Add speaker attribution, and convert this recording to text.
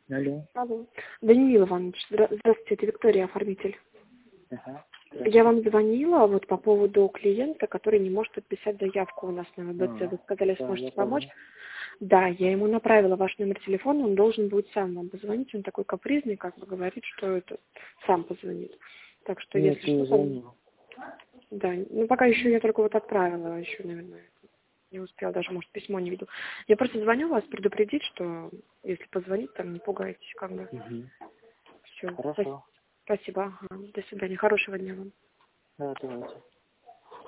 Speaker 1: Алло.
Speaker 2: Алло. Даниил Иванович, здравствуйте, это Виктория, оформитель.
Speaker 1: Ага.
Speaker 2: Я вам звонила вот по поводу клиента, который не может подписать заявку у нас на ВБЦ. Вы сказали,
Speaker 1: Да,
Speaker 2: сможете
Speaker 1: я
Speaker 2: помочь.
Speaker 1: помню.
Speaker 2: Да, я ему направила ваш номер телефона, он должен будет сам вам позвонить. Он такой капризный, как бы говорит, что это сам позвонит. Так что
Speaker 1: Нет,
Speaker 2: если
Speaker 1: не
Speaker 2: что, там...
Speaker 1: звонил.
Speaker 2: Да, ну пока еще я только вот отправила, еще, наверное, не успела, даже, может, письмо не видел. Я просто звоню вас предупредить, что если позвонить, там не пугайтесь, как бы.
Speaker 1: Угу.
Speaker 2: Все,
Speaker 1: Хорошо.
Speaker 2: спасибо, ага. До свидания, хорошего дня вам.
Speaker 1: Да, давайте.